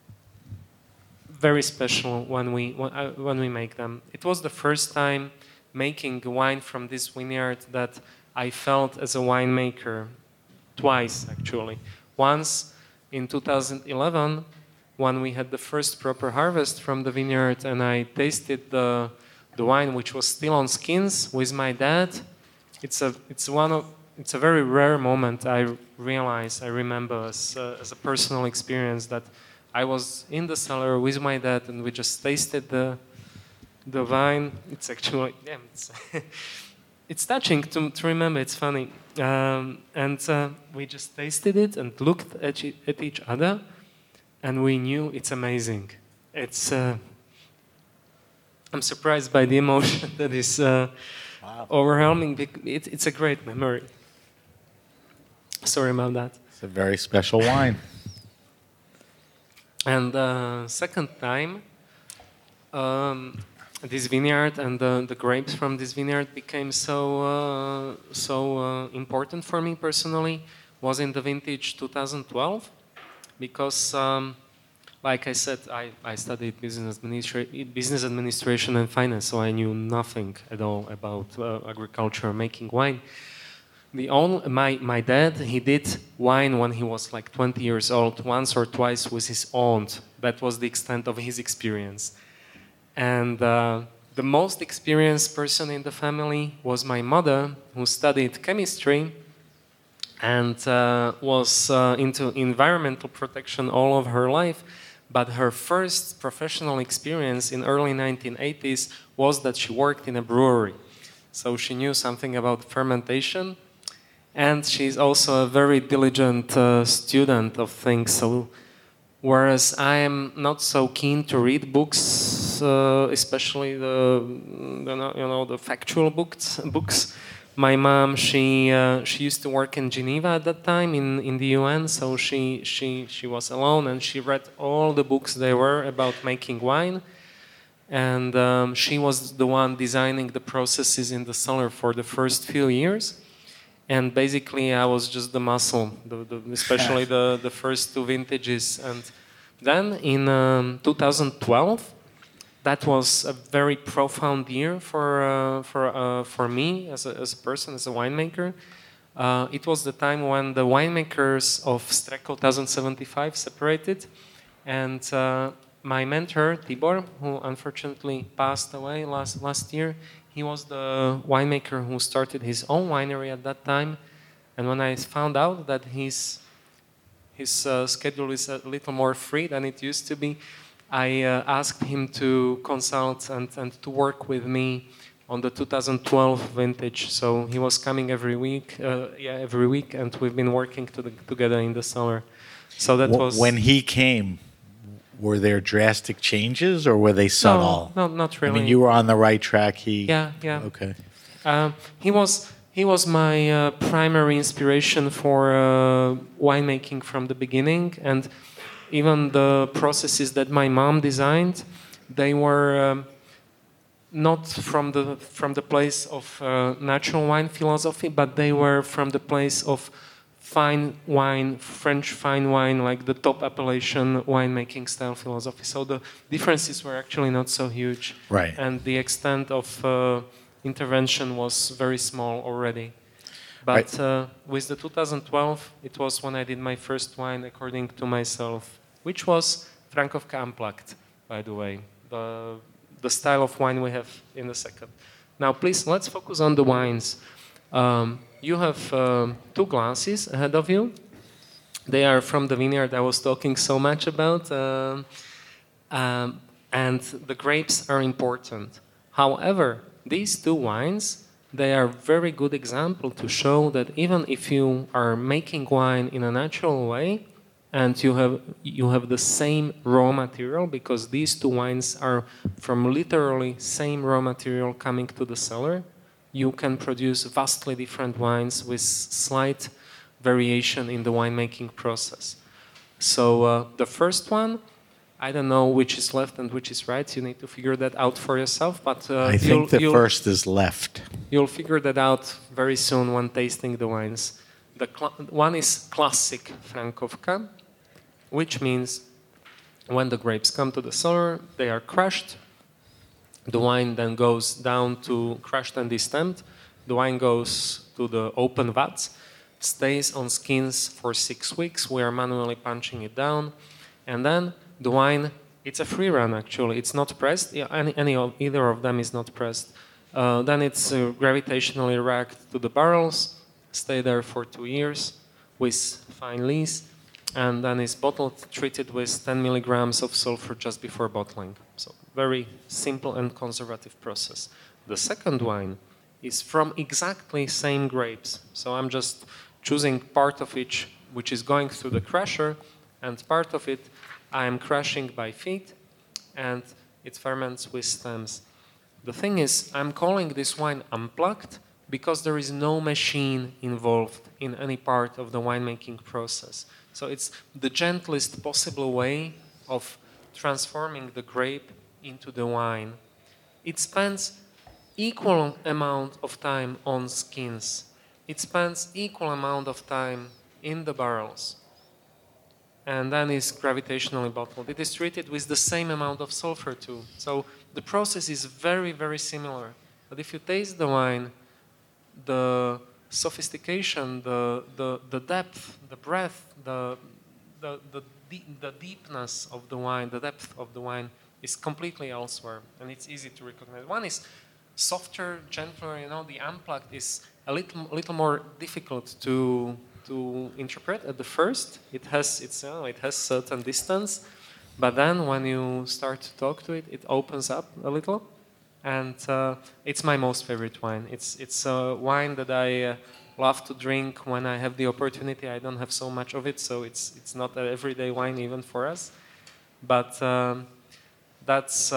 very special when we make them. It was the first time making wine from this vineyard that I felt as a winemaker, twice actually. Once in 2011, when we had the first proper harvest from the vineyard, and I tasted the wine which was still on skins with my dad. It's a very rare moment. I remember as a personal experience that I was in the cellar with my dad, and we just tasted the wine. It's actually it's touching to remember. It's funny, and we just tasted it and looked at each other, and we knew it's amazing. It's I'm surprised by the emotion that is overwhelming. It's a great memory. Sorry about that. It's a very special wine. And second time, this vineyard and the grapes from this vineyard became so important for me personally was in the vintage 2012, because like I said, I studied business administration and finance, so I knew nothing at all about agriculture, making wine. My dad, he did wine when he was like 20 years old, once or twice with his aunt. That was the extent of his experience. And the most experienced person in the family was my mother, who studied chemistry and was into environmental protection all of her life. But her first professional experience in early 1980s was that she worked in a brewery. So she knew something about fermentation. And she's also a very diligent student of things. So, whereas I am not so keen to read books, especially the factual books. My mom, she used to work in Geneva at that time in the UN. So she was alone, and she read all the books there were about making wine. And she was the one designing the processes in the cellar for the first few years. And basically, I was just the muscle, especially the first two vintages. And then in 2012, that was a very profound year for me as a person, as a winemaker. It was the time when the winemakers of Streckel 1075 separated, and my mentor Tibor, who unfortunately passed away last year, he was the winemaker who started his own winery at that time. And when I found out that his schedule is a little more free than it used to be, I asked him to consult and to work with me on the 2012 vintage. So he was coming every week, and we've been working together in the cellar. So that was... When he came, were there drastic changes, or were they subtle? No, not really. I mean, you were on the right track. Yeah. Okay. He was my primary inspiration for winemaking from the beginning, and even the processes that my mom designed, they were not from the place of natural wine philosophy, but they were from the place of fine wine, French fine wine, like the top appellation winemaking style philosophy. So the differences were actually not so huge. Right. And the extent of intervention was very small already. But with the 2012, it was when I did my first wine according to myself, which was Frankowka Unplugged, by the way, the style of wine we have in a second. Now, please, let's focus on the wines. You have two glasses ahead of you. They are from the vineyard I was talking so much about, and the grapes are important. However, these two wines, they are very good example to show that even if you are making wine in a natural way, and you have the same raw material, because these two wines are from literally same raw material coming to the cellar, you can produce vastly different wines with slight variation in the winemaking process. So the first one, I don't know which is left and which is right. You need to figure that out for yourself. But I think the first is left. You'll figure that out very soon when tasting the wines. The one is classic Frankowka, which means when the grapes come to the cellar, they are crushed. The wine then goes down to crushed and destemmed. The wine goes to the open vats, stays on skins for 6 weeks. We are manually punching it down. And then the wine, it's a free run actually. It's not pressed. Either of them is not pressed. Then it's gravitationally racked to the barrels, stay there for 2 years with fine lees, and then it's bottled, treated with 10 milligrams of sulfur just before bottling. So very simple and conservative process. The second wine is from exactly same grapes. So I'm just choosing part of each, which is going through the crusher, and part of it I am crushing by feet, and it ferments with stems. The thing is, I'm calling this wine unplugged because there is no machine involved in any part of the winemaking process. So it's the gentlest possible way of transforming the grape into the wine. It spends equal amount of time on skins. It spends equal amount of time in the barrels. and then is gravitationally bottled. It is treated with the same amount of sulfur too. So the process is very, very similar. But if you taste the wine, the sophistication, the depth, the breadth, the deepness of the wine, the depth of the wine is completely elsewhere, and it's easy to recognize. One is softer, gentler. The unplugged is a little more difficult to interpret at the first. It has certain distance, but then when you start to talk to it, it opens up a little, and it's my most favorite wine. It's a wine that I love to drink when I have the opportunity. I don't have so much of it, so it's not an everyday wine even for us, but that's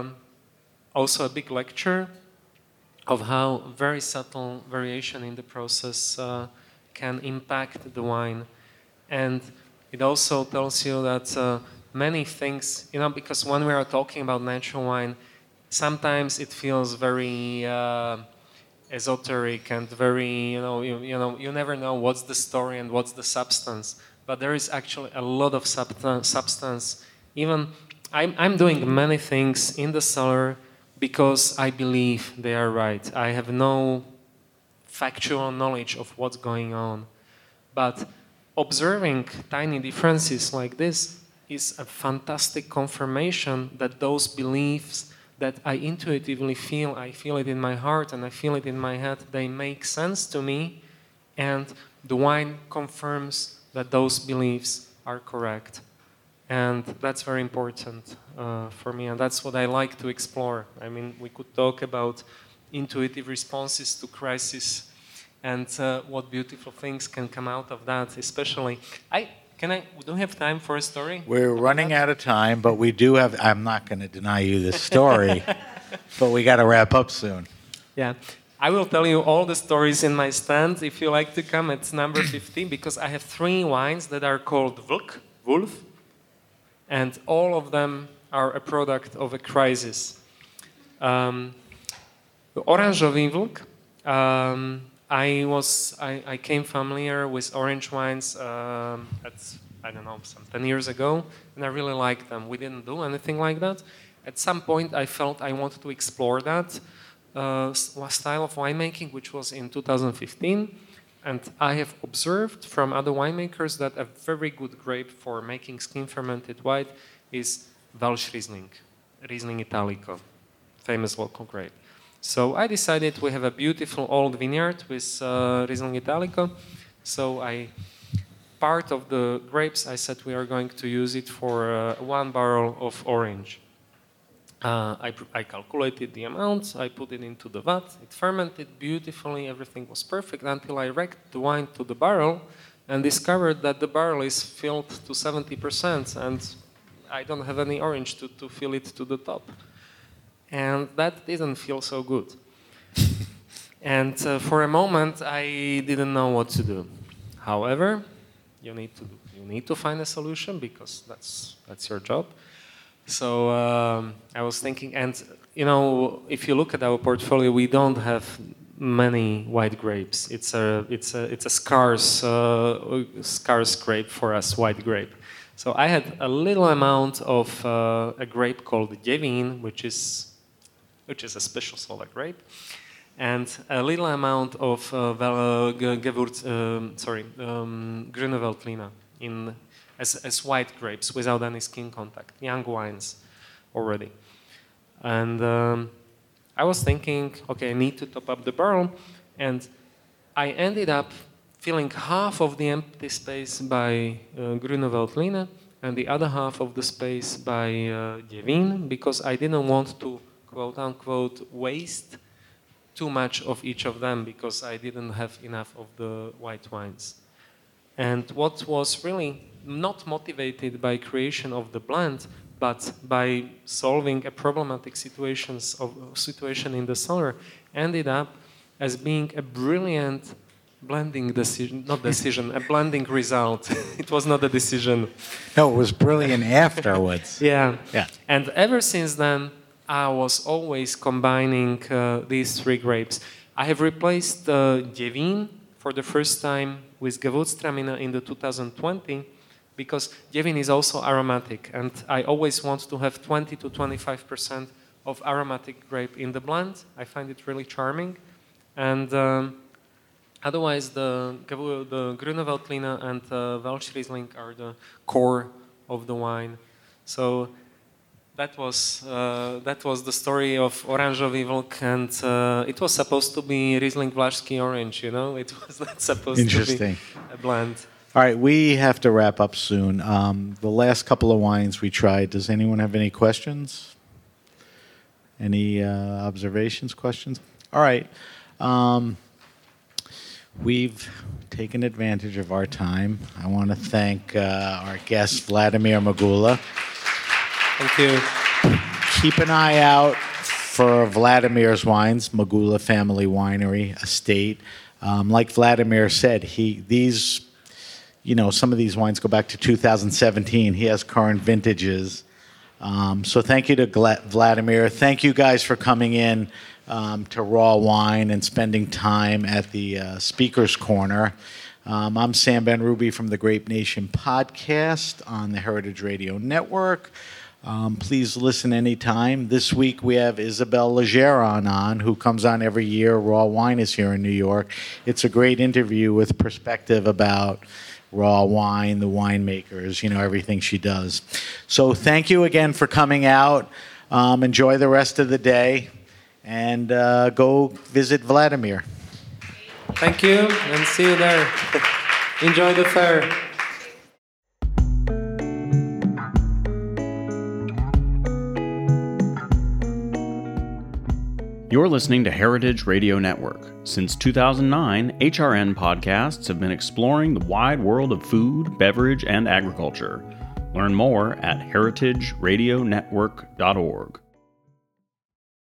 also a big lecture of how very subtle variation in the process can impact the wine. And it also tells you that many things, because when we are talking about natural wine, sometimes it feels very esoteric and very, you never know what's the story and what's the substance. But there is actually a lot of substance. Even I'm doing many things in the cellar because I believe they are right. I have no factual knowledge of what's going on. But observing tiny differences like this is a fantastic confirmation that those beliefs that I intuitively feel, I feel it in my heart and I feel it in my head, they make sense to me, and the wine confirms that those beliefs are correct. And that's very important for me, and that's what I like to explore. I mean, we could talk about intuitive responses to crisis and what beautiful things can come out of that, especially. Do we have time for a story? We're running out of time, but we do have, I'm not going to deny you this story, but we got to wrap up soon. Yeah. I will tell you all the stories in my stand. If you like to come, it's number 15, because I have 3 wines that are called Wolf, and all of them are a product of a crisis. Oranżowy Wilk. I came familiar with orange wines some 10 years ago, and I really liked them. We didn't do anything like that. At some point, I felt I wanted to explore that style of winemaking, which was in 2015. And I have observed from other winemakers that a very good grape for making skin-fermented white is Welsh Riesling, Riesling Italico, famous local grape. So I decided we have a beautiful old vineyard with Riesling Italico. So part of the grapes, I said we are going to use it for 1 barrel of orange. I calculated the amount, I put it into the vat, it fermented beautifully, everything was perfect until I racked the wine to the barrel and discovered that the barrel is filled to 70% and I don't have any orange to fill it to the top. And that didn't feel so good. And for a moment, I didn't know what to do. However, you need to find a solution because that's your job. So I was thinking, and if you look at our portfolio, we don't have many white grapes. It's a scarce grape for us, white grape. So I had a little amount of a grape called Děvín, which is a special Slovak grape, and a little amount of Grüne Veltliner as white grapes without any skin contact, young wines already. And I was thinking, okay, I need to top up the barrel, and I ended up filling half of the empty space by Grüne Veltliner and the other half of the space by Děvín, because I didn't want to quote-unquote waste too much of each of them because I didn't have enough of the white wines. And what was really not motivated by creation of the blend, but by solving a problematic situation in the cellar, ended up as being a brilliant blending a blending result. It was not a decision. No, it was brilliant afterwards. Yeah. And ever since then, I was always combining these 3 grapes. I have replaced Děvín for the first time with Gewürztraminer in the 2020 because Děvín is also aromatic, and I always want to have 20 to 25% of aromatic grape in the blend. I find it really charming, and otherwise the Grüne Veltliner and Welsch Riesling are the core of the wine. So that was the story of Oranžový vlk, and it was supposed to be Riesling Vlašský Orange, you know? It was not supposed to be a blend. All right, we have to wrap up soon. The last couple of wines we tried, does anyone have any questions? Any observations, questions? All right. We've taken advantage of our time. I want to thank our guest, Vladimir Magula. Thank you. Keep an eye out for Vladimir's wines, Magula Family Winery Estate. Like Vladimir said, some of these wines go back to 2017. He has current vintages. So thank you to Vladimir. Thank you guys for coming in to Raw Wine and spending time at the Speaker's Corner. I'm Sam Ben-Ruby from the Grape Nation podcast on the Heritage Radio Network. Please listen anytime. This week we have Isabelle Legeron on, who comes on every year. Raw Wine is here in New York. It's a great interview with perspective about raw wine, the winemakers, everything she does. So thank you again for coming out. Enjoy the rest of the day, and go visit Vladimir. Thank you, and see you there. Enjoy the fair. You're listening to Heritage Radio Network. Since 2009, HRN podcasts have been exploring the wide world of food, beverage, and agriculture. Learn more at heritageradionetwork.org.